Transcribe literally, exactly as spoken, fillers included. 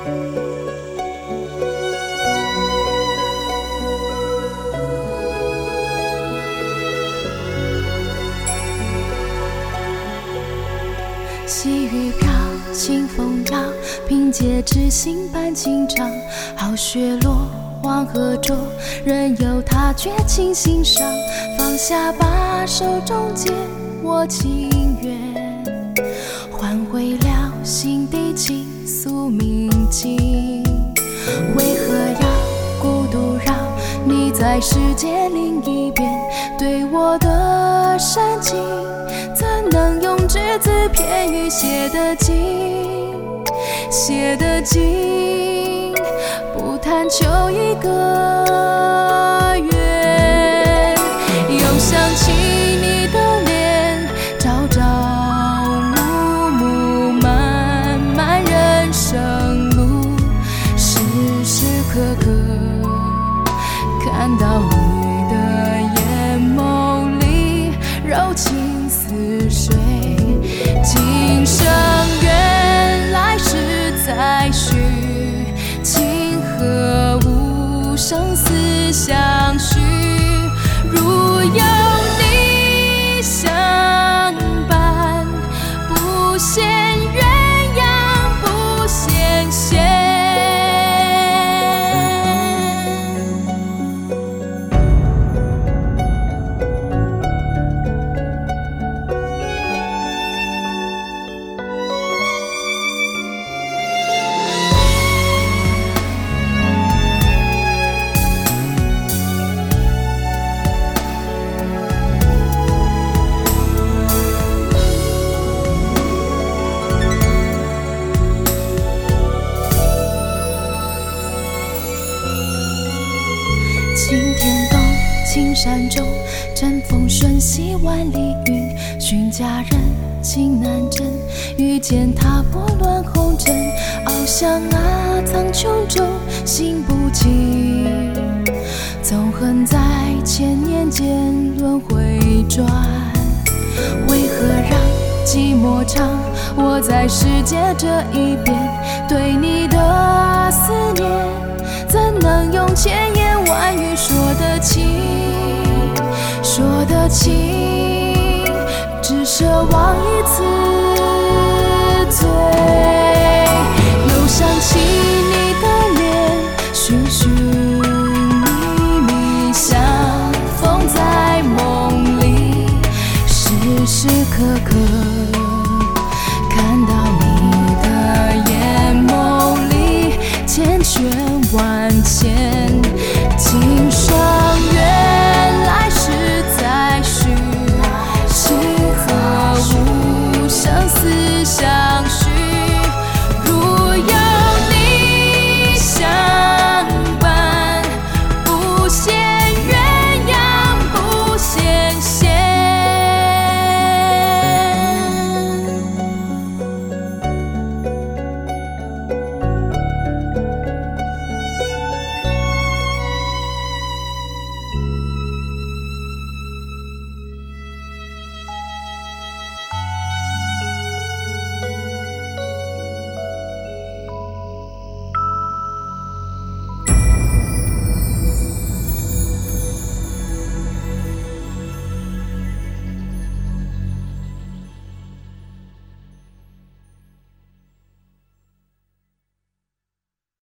细雨飘，清风摇，凭借痴心伴情长。好雪落，黄河浊，任由它绝情欣赏。放下吧，手中剑，我情愿换回了心底倾诉铭记。为何要孤独绕？你在世界另一边，对我的深情，怎能用只字片语写得尽？写得尽，不贪求一个圆。又想起你的脸，朝朝暮暮，漫漫人生路，时时刻刻看到你的眼眸里柔情似水。今生缘来世再续，情和无生死相许。如有你相伴，不羡鸳鸯不羡仙。青天东，青山中，阵风瞬息万里云。寻佳人，情难枕，遇见他拨乱红尘。翱翔啊，苍穹中，心不静。纵横在千年间轮回转，为何让寂寞长？我在世界这一边，对你的思念，怎能用千言万语说得清？说得清，只奢望一